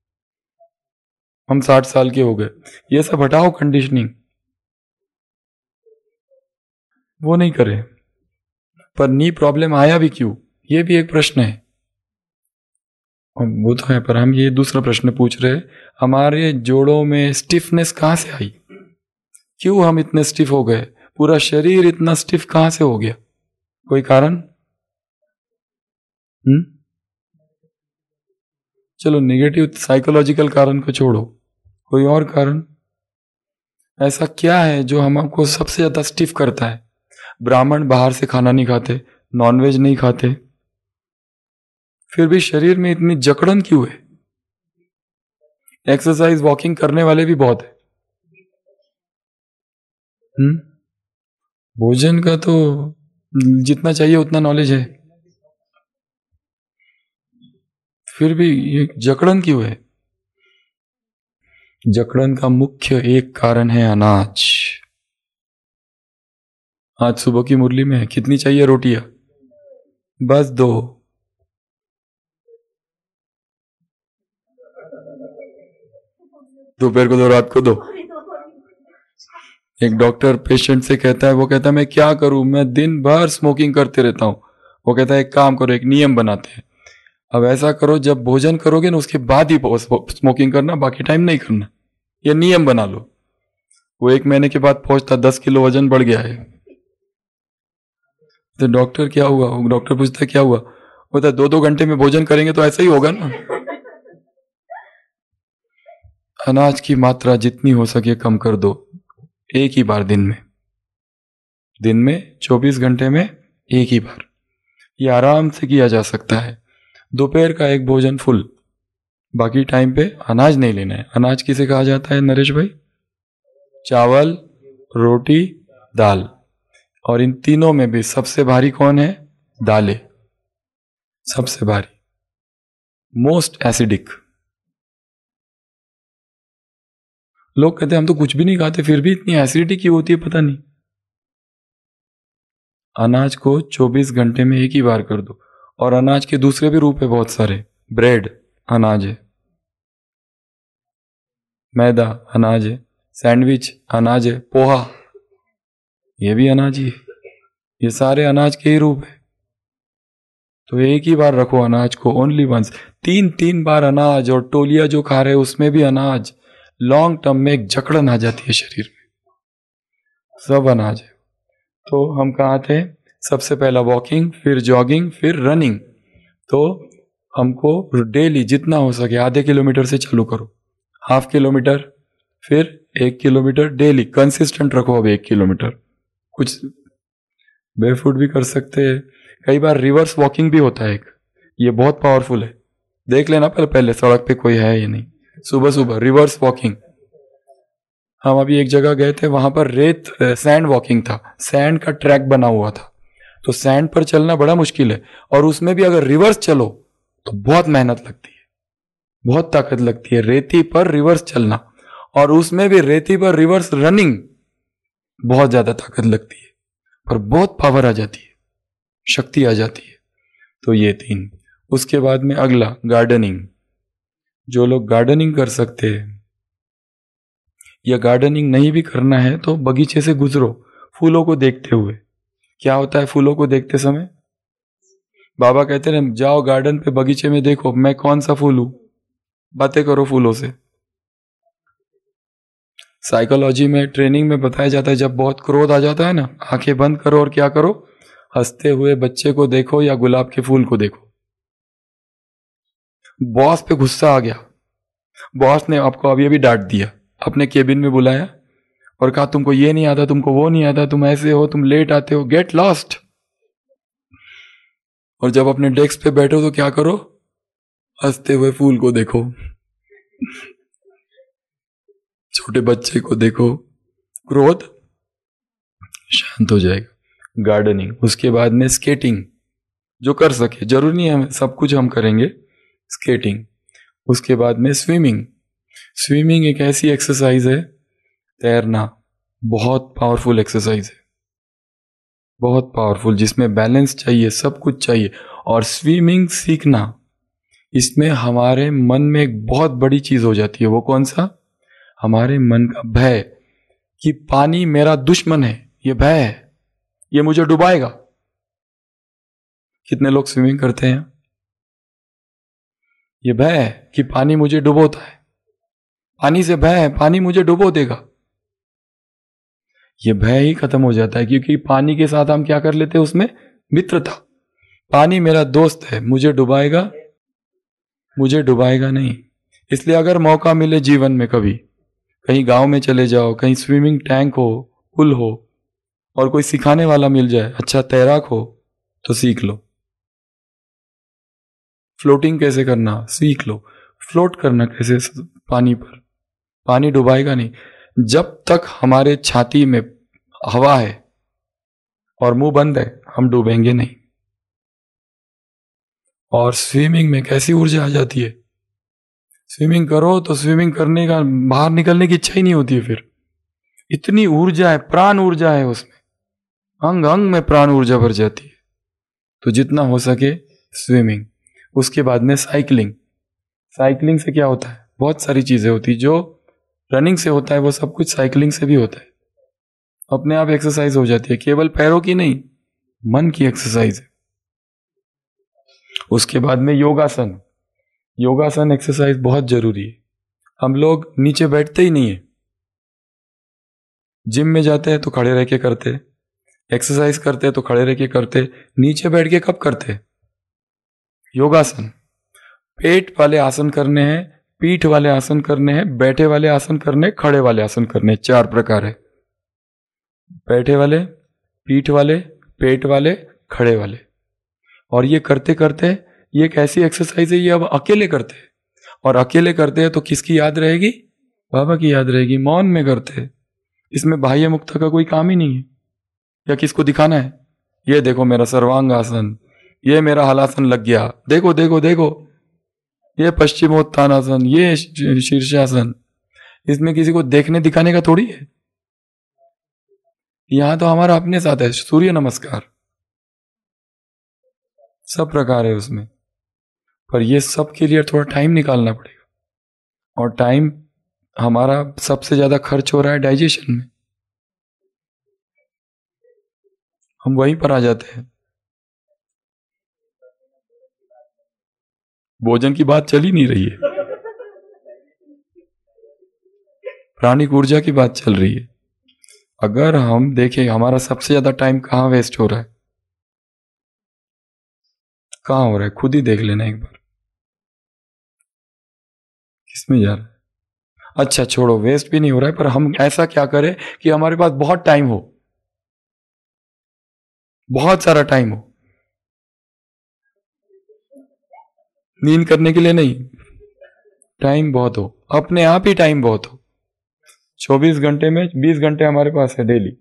हम साठ साल के हो गए। ये सब हटाओ कंडीशनिंग, वो नहीं करे। पर नी प्रॉब्लम आया भी क्यों, ये भी एक प्रश्न है। वो तो है, पर हम ये दूसरा प्रश्न पूछ रहे, हमारे जोड़ों में स्टिफनेस कहां से आई, क्यों हम इतने स्टिफ हो गए, पूरा शरीर इतना स्टिफ कहां से हो गया, कोई कारण? हम्म चलो नेगेटिव साइकोलॉजिकल कारण को छोड़ो, कोई और कारण ऐसा क्या है जो हमको सबसे ज्यादा स्टिफ करता है? ब्राह्मण बाहर से खाना नहीं खाते, नॉनवेज नहीं खाते, फिर भी शरीर में इतनी जकड़न क्यों है? एक्सरसाइज वॉकिंग करने वाले भी बहुत है। हम्म भोजन का तो जितना चाहिए उतना नॉलेज है, फिर भी ये जकड़न क्यों है? जकड़न का मुख्य एक कारण है अनाज। आज सुबह की मुरली में कितनी चाहिए रोटियां? बस दो। दोपहर को दो, रात को दो। एक डॉक्टर पेशेंट से कहता है, वो कहता है मैं क्या करूं, मैं दिन भर स्मोकिंग करते रहता हूं। वो कहता है एक काम करो, एक नियम बनाते हैं, अब ऐसा करो जब भोजन करोगे ना उसके बाद ही स्मोकिंग करना, बाकी टाइम नहीं करना, ये नियम बना लो। वो एक महीने के बाद पहुंचता, दस किलो वजन बढ़ गया है। तो डॉक्टर क्या हुआ, डॉक्टर पूछता है क्या हुआ, बोलता है दो दो घंटे में भोजन करेंगे तो ऐसा ही होगा ना। अनाज की मात्रा जितनी हो सके कम कर दो, एक ही बार दिन में, दिन में चौबीस घंटे में एक ही बार, ये आराम से किया जा सकता है। दोपहर का एक भोजन फुल, बाकी टाइम पे अनाज नहीं लेना है। अनाज किसे कहा जाता है नरेश भाई? चावल, रोटी, दाल। और इन तीनों में भी सबसे भारी कौन है? दालें। सबसे भारी, मोस्ट एसिडिक। लोग कहते हैं हम तो कुछ भी नहीं खाते फिर भी इतनी एसिडिटी क्यों होती है, पता नहीं। अनाज को चौबीस घंटे में एक ही बार कर दो। और अनाज के दूसरे भी रूप है बहुत सारे। ब्रेड अनाज है, मैदा अनाज है, सैंडविच अनाज है, पोहा ये भी अनाज ही है, ये सारे अनाज के ही रूप है। तो एक ही बार रखो अनाज को, ओनली वंस। तीन तीन बार अनाज, और टोलिया जो खा रहे उसमें भी अनाज, लॉन्ग टर्म में एक जकड़न आ जाती है शरीर में। सब अनाज है। तो हम कहाँ थे? सबसे पहला वॉकिंग, फिर जॉगिंग, फिर रनिंग। तो हमको डेली जितना हो सके आधे किलोमीटर से चालू करो, हाफ किलोमीटर, फिर एक किलोमीटर डेली कंसिस्टेंट रखो। अब एक किलोमीटर कुछ बेफुट भी कर सकते हैं। कई बार रिवर्स वॉकिंग भी होता है एक, ये बहुत पावरफुल है। देख लेना पहले पहले सड़क पे कोई है या नहीं, सुबह सुबह रिवर्स वॉकिंग। हम अभी एक जगह गए थे, वहां पर रेत सैंड वॉकिंग था, सैंड का ट्रैक बना हुआ था। तो सैंड पर चलना बड़ा मुश्किल है, और उसमें भी अगर रिवर्स चलो तो बहुत मेहनत लगती है, बहुत ताकत लगती है रेती पर रिवर्स चलना, और उसमें भी रेती पर रिवर्स रनिंग बहुत ज्यादा ताकत लगती है, पर बहुत पावर आ जाती है, शक्ति आ जाती है। तो ये तीन। उसके बाद में अगला गार्डनिंग। जो लोग गार्डनिंग कर सकते हैं, या गार्डनिंग नहीं भी करना है तो बगीचे से गुजरो फूलों को देखते हुए। क्या होता है फूलों को देखते समय? बाबा कहते हैं जाओ गार्डन पे, बगीचे में देखो मैं कौन सा फूल हूं, बातें करो फूलों से। साइकोलॉजी में ट्रेनिंग में बताया जाता है जब बहुत क्रोध आ जाता है ना, आंखें बंद करो और क्या करो, हंसते हुए बच्चे को देखो या गुलाब के फूल को देखो। बॉस पे गुस्सा आ गया, बॉस ने आपको अभी अभी डांट दिया, अपने केबिन में बुलाया और कहा तुमको ये नहीं आता, तुमको वो नहीं आता, तुम ऐसे हो, तुम लेट आते हो, गेट लॉस्ट। और जब अपने डेस्क पे बैठो तो क्या करो, हंसते हुए फूल को देखो, छोटे बच्चे को देखो, क्रोध शांत हो जाएगा। गार्डनिंग, उसके बाद में स्केटिंग, जो कर सके, जरूरी नहीं है सब कुछ हम करेंगे, स्केटिंग। उसके बाद में स्विमिंग। स्विमिंग एक ऐसी एक्सरसाइज है, तैरना बहुत पावरफुल एक्सरसाइज है, बहुत पावरफुल, जिसमें बैलेंस चाहिए, सब कुछ चाहिए। और स्विमिंग सीखना, इसमें हमारे मन में एक बहुत बड़ी चीज हो जाती है। वो कौन सा? हमारे मन का भय कि पानी मेरा दुश्मन है, ये भय है, ये मुझे डुबाएगा। कितने लोग स्विमिंग करते हैं? ये भय है कि पानी मुझे डुबोता है, पानी से भय है, पानी मुझे डुबो देगा। ये भय ही खत्म हो जाता है, क्योंकि पानी के साथ हम क्या कर लेते हैं, उसमें मित्रता। पानी मेरा दोस्त है, मुझे डुबाएगा, मुझे डुबाएगा नहीं। इसलिए अगर मौका मिले जीवन में, कभी कहीं गांव में चले जाओ, कहीं स्विमिंग टैंक हो, पुल हो, और कोई सिखाने वाला मिल जाए, अच्छा तैराक हो, तो सीख लो। फ्लोटिंग कैसे करना सीख लो। फ्लोट करना कैसे पानी पर, पानी डुबाएगा नहीं। जब तक हमारे छाती में हवा है और मुंह बंद है, हम डूबेंगे नहीं। और स्विमिंग में कैसी ऊर्जा आ जाती है, स्विमिंग करो तो स्विमिंग करने का, बाहर निकलने की इच्छा ही नहीं होती है। फिर इतनी ऊर्जा है, प्राण ऊर्जा है उसमें, अंग अंग में प्राण ऊर्जा भर जाती है। तो जितना हो सके स्विमिंग। उसके बाद में साइकिलिंग। साइकिलिंग से क्या होता है, बहुत सारी चीजें होती है। जो रनिंग से होता है वो सब कुछ साइकिलिंग से भी होता है। अपने आप एक्सरसाइज हो जाती है, केवल पैरों की नहीं, मन की एक्सरसाइज है। उसके बाद में योगासन। योगासन एक्सरसाइज बहुत जरूरी है। हम लोग नीचे बैठते ही नहीं है, जिम में जाते हैं तो खड़े रह के करते, एक्सरसाइज करते हैं तो खड़े रह के करते, नीचे बैठ के कब करते? योगासन। पेट वाले आसन करने हैं, पीठ वाले आसन करने हैं, बैठे वाले आसन करने, खड़े वाले आसन करने, चार प्रकार है। बैठे वाले, पीठ वाले, पेट वाले, खड़े वाले। और ये करते करते, ये एक ऐसी एक्सरसाइज है, ये अब अकेले करते हैं। और अकेले करते हैं तो किसकी याद रहेगी? बाबा की याद रहेगी। मौन में करते हैं, इसमें बाह्य मुक्ता का कोई काम ही नहीं है। या किसको दिखाना है, ये देखो मेरा सर्वांग आसन, ये मेरा हलासन लग गया, देखो देखो देखो, ये पश्चिमोत्थानासन, ये शीर्षासन। इसमें किसी को देखने दिखाने का थोड़ी है। यहां तो हमारा अपने साथ है। सूर्य नमस्कार, सब प्रकार है उसमें, पर ये सब के लिए थोड़ा टाइम निकालना पड़ेगा। और टाइम हमारा सबसे ज्यादा खर्च हो रहा है डाइजेशन में। हम वहीं पर आ जाते हैं। भोजन की बात चल ही नहीं रही है, प्राणिक ऊर्जा की बात चल रही है। अगर हम देखें हमारा सबसे ज्यादा टाइम कहाँ वेस्ट हो रहा है, कहाँ हो रहा है, खुद ही देख लेना एक बार, किसमें जा रहा है। अच्छा छोड़ो, वेस्ट भी नहीं हो रहा है, पर हम ऐसा क्या करें कि हमारे पास बहुत टाइम हो, बहुत सारा टाइम हो। नींद करने के लिए नहीं, टाइम बहुत हो, अपने आप ही टाइम बहुत हो। चौबीस घंटे में बीस घंटे हमारे पास है डेली।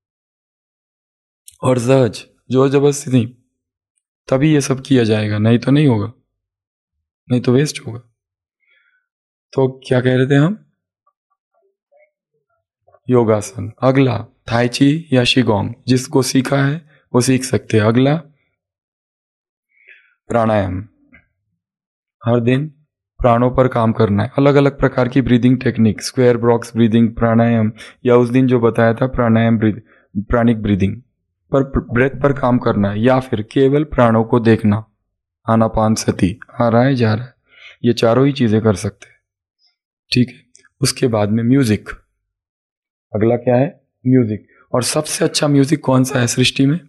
और सहज, जोर जबरदस्ती नहीं, तभी ये सब किया जाएगा, नहीं तो नहीं होगा, नहीं तो वेस्ट होगा। तो क्या कह रहे थे हम? योगासन। अगला थाई ची या शिगोंग, जिसको सीखा है वो सीख सकते हैं। अगला प्राणायाम। हर दिन प्राणों पर काम करना है, अलग अलग प्रकार की breathing technique, square box breathing pranayama, या उस दिन जो बताया था प्राणायाम ब्रीद, प्राणिक ब्रीदिंग पर ब्रेथ पर काम करना है, या फिर केवल प्राणों को देखना, आनापानसति, आ रहा है जा रहा है, ये चारों ही चीजें कर सकते हैं। ठीक है। उसके बाद में म्यूजिक। अगला क्या है? म्यूजिक। और सबसे अच्छा म्यूजिक कौन सा है सृष्टि में?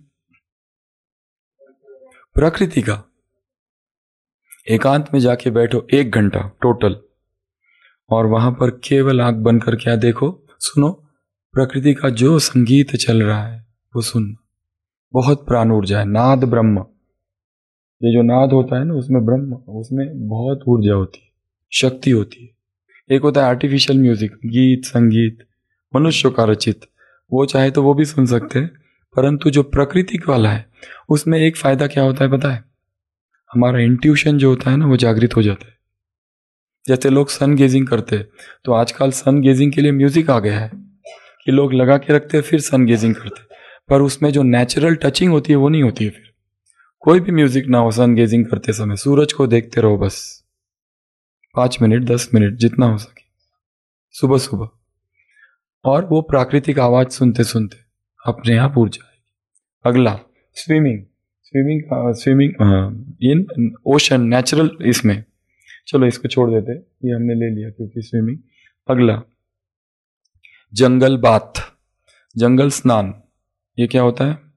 प्रकृति का। एकांत में जाके बैठो एक घंटा टोटल, और वहां पर केवल आंख बंद कर क्या देखो, सुनो, प्रकृति का जो संगीत चल रहा है वो सुन। बहुत प्राण ऊर्जा है, नाद ब्रह्म। ये जो नाद होता है ना, उसमें ब्रह्म, उसमें बहुत ऊर्जा होती है, शक्ति होती है। एक होता है आर्टिफिशियल म्यूजिक, गीत संगीत मनुष्यों का रचित, वो चाहे तो वो भी सुन सकते हैं, परंतु जो प्रकृति वाला है उसमें एक फायदा क्या होता है पता है? हमारा इंट्यूशन जो होता है ना वो जागृत हो जाता है। जैसे लोग सन गेजिंग करते हैं, तो आजकल सन गेजिंग के लिए म्यूजिक आ गया है कि लोग लगा के रखते हैं फिर सन गेजिंग करते हैं, पर उसमें जो नेचुरल टचिंग होती है वो नहीं होती है। फिर कोई भी म्यूजिक ना हो, सन गेजिंग करते समय सूरज को देखते रहो बस पाँच मिनट दस मिनट जितना हो सके सुबह सुबह, और वो प्राकृतिक आवाज सुनते सुनते अपने आप उड़ जाएगी। अगला swimming, swimming swimming in ocean natural, इसमें चलो इसको छोड़ देते, ये हमने ले लिया क्योंकि स्विमिंग। अगला जंगल बाथ, जंगल स्नान। ये क्या होता है?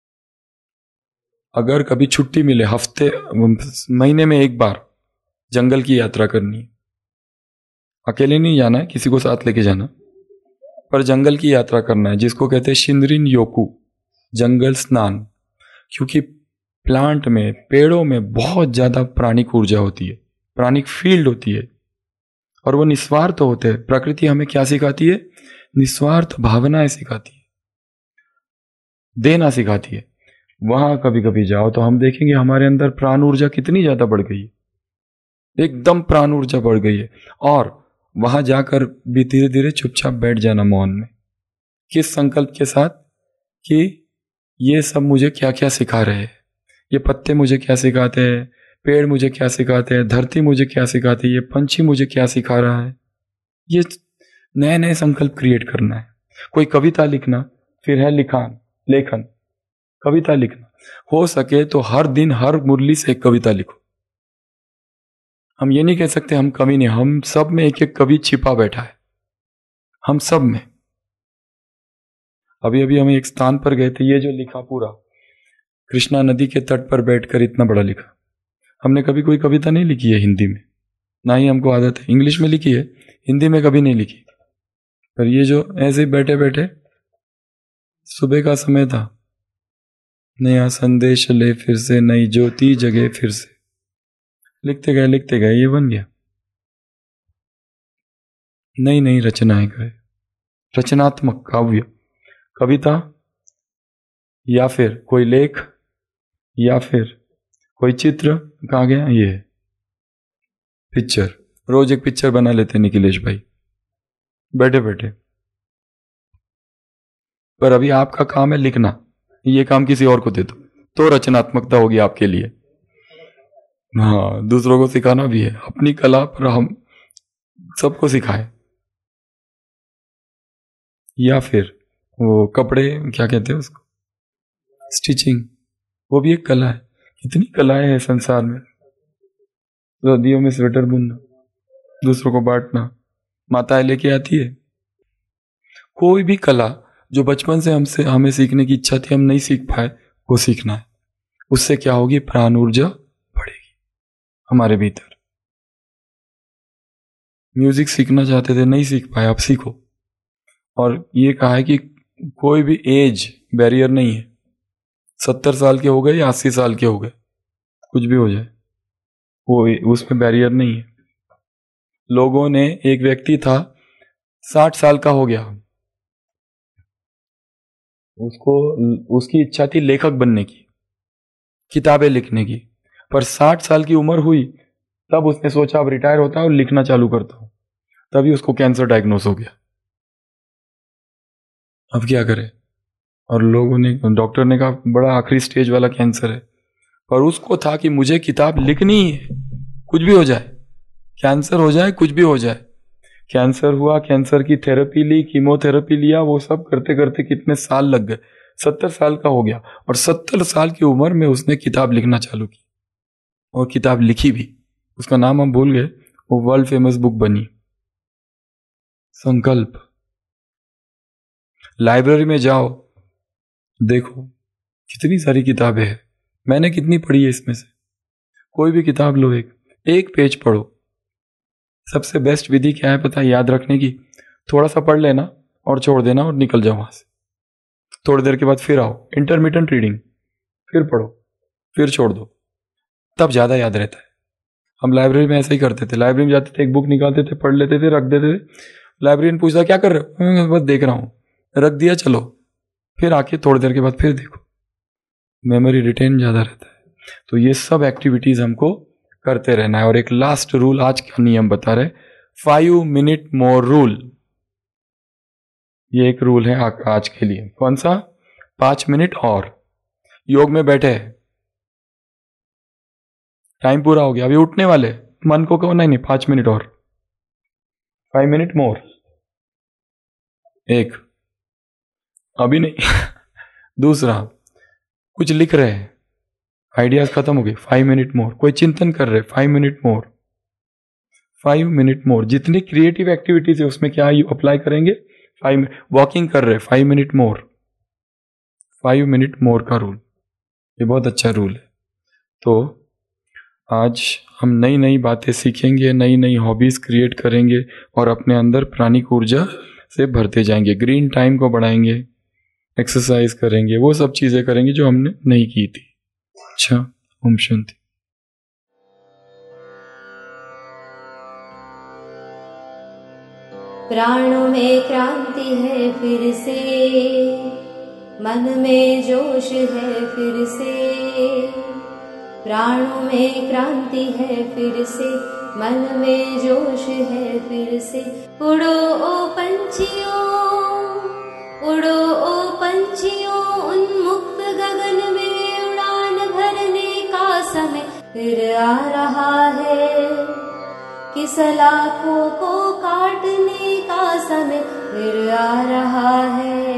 अगर कभी छुट्टी मिले, हफ्ते महीने में एक बार जंगल की यात्रा करनी है। अकेले नहीं जाना है, किसी को साथ लेके जाना, पर जंगल की यात्रा करना है, जिसको कहते हैं शिनरिन योकू, जंगल स्नान। क्योंकि प्लांट में, पेड़ों में बहुत ज्यादा प्राणिक ऊर्जा होती है, प्राणिक फील्ड होती है, और वो निस्वार्थ होते हैं। प्रकृति हमें क्या सिखाती है? निस्वार्थ भावनाएं सिखाती है, देना सिखाती है। वहां कभी कभी जाओ तो हम देखेंगे हमारे अंदर प्राण ऊर्जा कितनी ज्यादा बढ़ गई है, एकदम प्राण ऊर्जा बढ़ गई है। और वहां जाकर भी धीरे धीरे चुपचाप बैठ जाना मौन में, किस संकल्प के साथ कि ये सब मुझे क्या क्या सिखा रहे हैं, ये पत्ते मुझे क्या सिखाते हैं, पेड़ मुझे क्या सिखाते हैं, धरती मुझे क्या सिखाती है, ये पंछी मुझे क्या सिखा रहा है। ये नए नए संकल्प क्रिएट करना है। कोई कविता लिखना, फिर है लिखान, लेखन, कविता लिखना। हो सके तो हर दिन हर मुरली से एक कविता लिखो। हम ये नहीं कह सकते हम कवि नहीं, हम सब में एक एक कवि छिपा बैठा है, हम सब में। अभी अभी हम एक स्थान पर गए थे, ये जो लिखा पूरा कृष्णा नदी के तट पर बैठकर इतना बड़ा लिखा। हमने कभी कोई कविता नहीं लिखी है हिंदी में, ना ही हमको आदत है। इंग्लिश में लिखी है, हिंदी में कभी नहीं लिखी। पर ये जो ऐसे बैठे बैठे, सुबह का समय था, नया संदेश ले फिर से, नई ज्योति जगे फिर से, लिखते गए लिखते गए ये बन गया। नई नई रचनाएं गए, रचनात्मक काव्य, कविता, या फिर कोई लेख, या फिर कोई चित्र। कहाँ गया ये? पिक्चर। रोज एक पिक्चर बना लेते निखिलेश भाई बैठे बैठे। पर अभी आपका काम है लिखना, ये काम किसी और को दे दो तो रचनात्मकता होगी आपके लिए। हाँ, दूसरों को सिखाना भी है, अपनी कला पर हम सबको सिखाएं। या फिर वो कपड़े, क्या कहते हैं उसको, स्टिचिंग, वो भी एक कला है। कितनी कलाएं हैं संसार में। सर्दियों में स्वेटर बुनना, दूसरों को बांटना, माताएं लेके आती है। कोई भी कला जो बचपन से हमसे हमें सीखने की इच्छा थी, हम नहीं सीख पाए, वो सीखना है। उससे क्या होगी? प्राण ऊर्जा बढ़ेगी हमारे भीतर। म्यूजिक सीखना चाहते थे, नहीं सीख पाए, अब सीखो। और ये कहा है कि कोई भी एज बैरियर नहीं है, सत्तर साल के हो गए या अस्सी साल के हो गए, कुछ भी हो जाए, वो उसमें बैरियर नहीं है। लोगों ने, एक व्यक्ति था साठ साल का हो गया, उसको उसकी इच्छा थी लेखक बनने की, किताबें लिखने की, पर साठ साल की उम्र हुई तब उसने सोचा अब रिटायर होता है और लिखना चालू करता हूं, तभी उसको कैंसर डायग्नोस हो गया। अब क्या करे? और लोगों ने, डॉक्टर ने कहा बड़ा आखिरी स्टेज वाला कैंसर है, पर उसको था कि मुझे किताब लिखनी है, कुछ भी हो जाए, कैंसर हो जाए, कुछ भी हो जाए। कैंसर हुआ, कैंसर की थेरेपी ली, कीमोथेरेपी लिया, वो सब करते करते कितने साल लग गए, सत्तर साल का हो गया। और सत्तर साल की उम्र में उसने किताब लिखना चालू की और किताब लिखी भी। उसका नाम हम भूल गए, वो वर्ल्ड फेमस बुक बनी, संकल्प। लाइब्रेरी में जाओ, देखो कितनी सारी किताबें हैं, मैंने कितनी पढ़ी है इसमें से। कोई भी किताब लो, एक एक पेज पढ़ो। सबसे बेस्ट विधि क्या है पता है याद रखने की? थोड़ा सा पढ़ लेना और छोड़ देना और निकल जाओ वहां से। थोड़ी देर के बाद फिर आओ, इंटरमिटेंट रीडिंग, फिर पढ़ो, फिर छोड़ दो, तब ज्यादा याद रहता है। हम लाइब्रेरी में ऐसे ही करते थे, लाइब्रेरी में जाते थे, एक बुक निकालते थे, पढ़ लेते थे, रख देते थे। लाइब्रेरियन पूछता क्या कर रहे हो? बस देख रहा हूँ। रख दिया चलो, फिर आके थोड़ी देर के बाद फिर देखो, मेमोरी रिटेन ज़्यादा रहता है। तो ये सब एक्टिविटीज़ हमको करते रहना है। और एक लास्ट रूल आज का नियम बता रहे, फाइव मिनट मोर रूल। ये एक रूल है आज के लिए। कौन सा? पांच मिनट और। योग में बैठे, टाइम पूरा हो गया, अभी उठने वाले, मन को कहो नहीं नहीं पांच मिनट और, फाइव मिनट मोर। एक, अभी नहीं दूसरा, कुछ लिख रहे हैं, आइडियाज खत्म हो गए, फाइव मिनट मोर। कोई चिंतन कर रहे, five minute more, five minute more. जितनी क्रिएटिव एक्टिविटीज है उसमें क्या अप्लाई करेंगे? फाइव। वॉकिंग कर रहे, five minute more, five minute more का रूल, ये बहुत अच्छा रूल है। तो आज हम नई नई बातें सीखेंगे, नई नई हॉबीज क्रिएट करेंगे और अपने अंदर प्राणिक ऊर्जा से भरते जाएंगे। ग्रीन टाइम को बढ़ाएंगे, एक्सरसाइज करेंगे, वो सब चीजें करेंगे जो हमने नहीं की थी। अच्छा, ओम शांति। प्राणों में क्रांति है फिर से, मन में जोश है फिर से। प्राणों में क्रांति है फिर से, मन में जोश है फिर से। उड़ो ओ पंछियों, उड़ो ओ पंछियों, उन्मुक्त गगन में उड़ान भरने का समय फिर आ रहा है। कि सलाखों को काटने का समय फिर आ रहा है।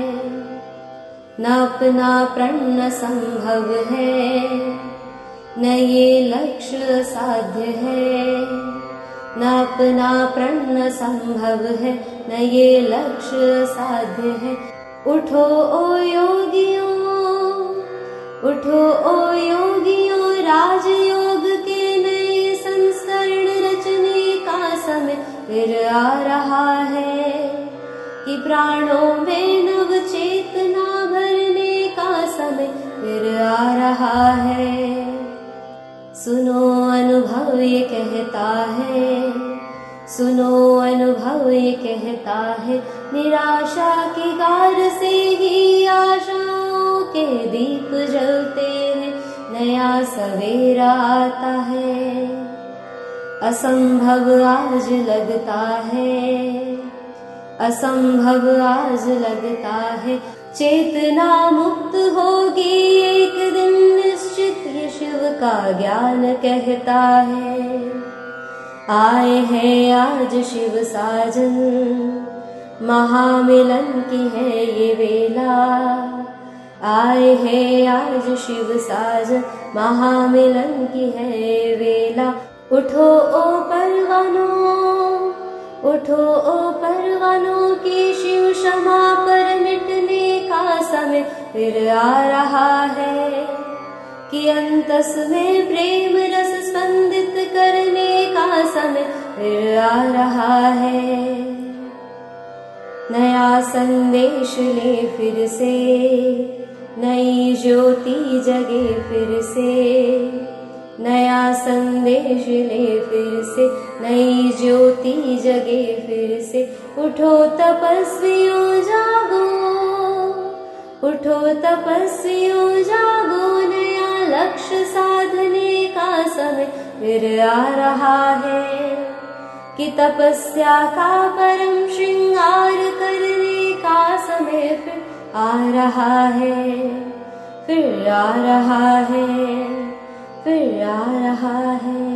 न अपना प्रण न संभव है, न ये लक्ष्य साध्य है। न अपना प्रण न संभव है, न ये लक्ष्य साध्य है। उठो ओ योगियों, उठो ओ योगियों, राजयोग के नए संस्करण रचने का समय फिर आ रहा है। कि प्राणों में नव चेतना भरने का समय फिर आ रहा है। सुनो अनुभव ये कहता है, सुनो अनुभव ये कहता है। निराशा की गार से ही आशाओं के दीप जलते हैं, नया सवेरा आता है। असंभव आज लगता है, असंभव आज लगता है। चेतना मुक्त होगी एक दिन निश्चित, ये शिव का ज्ञान कहता है। आए हैं आज शिव साजन, महामिलन की है ये वेला। आए हैं आज शिव साजन, महामिलन की है वेला। उठो ओ परवानों, उठो ओ परवानों, की शिव क्षमा पर मिटने का समय फिर आ रहा है। कि अंतस में प्रेम रस स्पंदित करने का समय फिर आ रहा है। नया संदेश ले फिर से, नई ज्योति जगे फिर से। नया संदेश ले फिर से, नई ज्योति जगे फिर से। उठो तपस्वियों जागो, उठो तपस्वियों जागो, नया लक्ष्य साधने का समय फिर आ रहा है। कि तपस्या का परम श्रृंगार करने का समय फिर आ रहा है, फिर आ रहा है, फिर आ रहा है।